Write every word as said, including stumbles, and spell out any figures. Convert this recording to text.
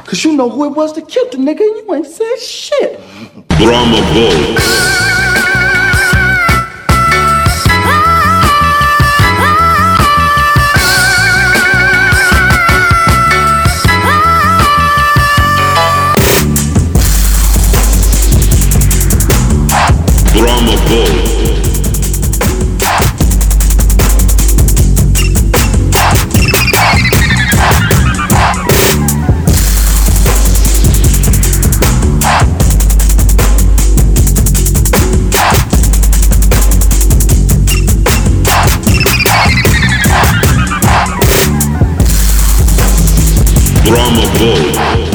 Cause you know who it was that killed the nigga and you ain't said shit. Brahma Bull. Brahma Bull. Brahma Bull.